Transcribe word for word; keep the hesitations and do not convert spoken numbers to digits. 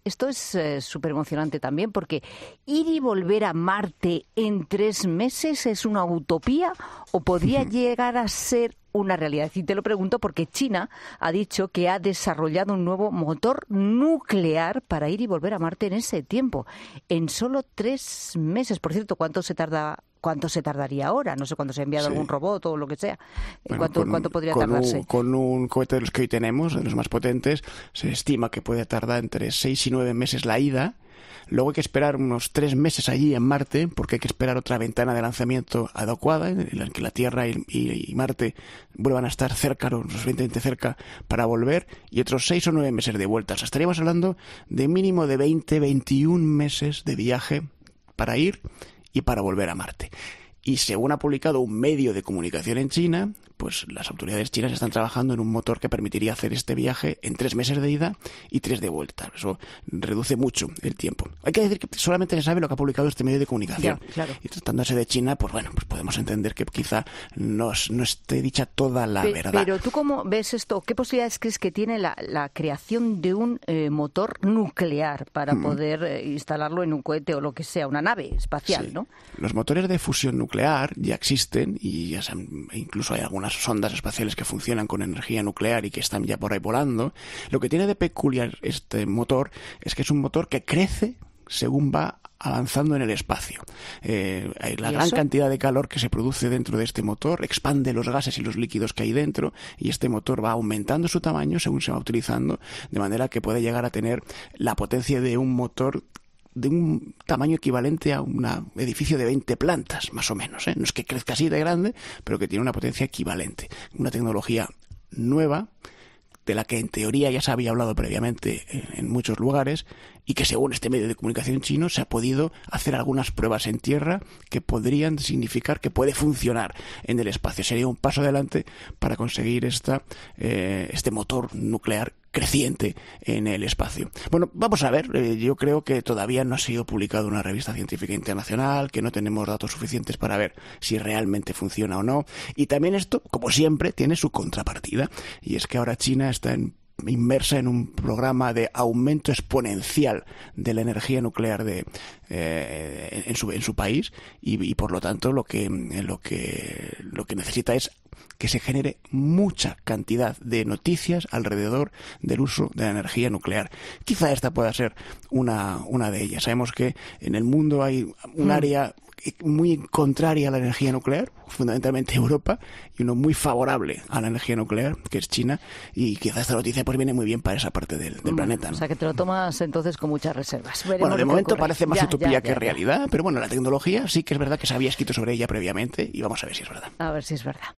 esto es eh, súper emocionante también, porque ir y volver a Marte en tres meses es una utopía o podría llegar a ser una realidad. Y te lo pregunto porque China ha dicho que ha desarrollado un nuevo motor nuclear para ir y volver a Marte en ese tiempo, en solo tres meses. Por cierto, ¿cuánto se tarda? ¿Cuánto se tardaría ahora? No sé cuándo se ha enviado sí. algún robot o lo que sea. Bueno, ¿Cuánto, con, ¿Cuánto podría con tardarse? Un, con un cohete de los que hoy tenemos, de los más potentes, se estima que puede tardar entre seis y nueve meses la ida. Luego hay que esperar unos tres meses allí en Marte, porque hay que esperar otra ventana de lanzamiento adecuada, en la que la Tierra y, y, y Marte vuelvan a estar cerca, lo suficientemente cerca para volver, y otros seis o nueve meses de vuelta. O sea, estaríamos hablando de mínimo de veinte, veintiún meses de viaje para ir y para volver a Marte. Y según ha publicado un medio de comunicación en China, pues las autoridades chinas están trabajando en un motor que permitiría hacer este viaje en tres meses de ida y tres de vuelta. Eso reduce mucho el tiempo. Hay que decir que solamente se sabe lo que ha publicado este medio de comunicación. Ya, claro. Y tratándose de China, pues bueno, pues podemos entender que quizá no, no esté dicha toda la Pe- verdad. Pero tú, ¿cómo ves esto? ¿Qué posibilidades crees que tiene la, la creación de un eh, motor nuclear para mm. poder eh, instalarlo en un cohete o lo que sea, una nave espacial, sí. ¿no? Los motores de fusión nuclear ya existen y ya se han, incluso hay algunas sondas espaciales que funcionan con energía nuclear y que están ya por ahí volando. Lo que tiene de peculiar este motor es que es un motor que crece según va avanzando en el espacio. Eh, la gran cantidad de calor que se produce dentro de este motor expande los gases y los líquidos que hay dentro, y este motor va aumentando su tamaño según se va utilizando, de manera que puede llegar a tener la potencia de un motor de un tamaño equivalente a un edificio de veinte plantas, más o menos, ¿eh? No es que crezca así de grande, pero que tiene una potencia equivalente. Una tecnología nueva, de la que en teoría ya se había hablado previamente en, en muchos lugares, y que según este medio de comunicación chino se ha podido hacer algunas pruebas en tierra que podrían significar que puede funcionar en el espacio. Sería un paso adelante para conseguir esta, eh, este motor nuclear creciente en el espacio. Bueno, vamos a ver, eh, yo creo que todavía no ha sido publicado en una revista científica internacional, que no tenemos datos suficientes para ver si realmente funciona o no, y también esto, como siempre, tiene su contrapartida, y es que ahora China está en inmersa en un programa de aumento exponencial de la energía nuclear de eh, en su en su país y, y por lo tanto lo que lo que lo que necesita es que se genere mucha cantidad de noticias alrededor del uso de la energía nuclear. Quizá esta pueda ser una una de ellas. Sabemos que en el mundo hay un área muy contraria a la energía nuclear, fundamentalmente Europa, y uno muy favorable a la energía nuclear, que es China, y quizás esta noticia pues viene muy bien para esa parte del, del bueno, planeta, ¿no? O sea, que te lo tomas entonces con muchas reservas. Veremos bueno, de momento ocurre. parece más ya, utopía ya, que ya, realidad, ya. pero bueno, la tecnología sí que es verdad que se había escrito sobre ella previamente, y vamos a ver si es verdad. A ver si es verdad.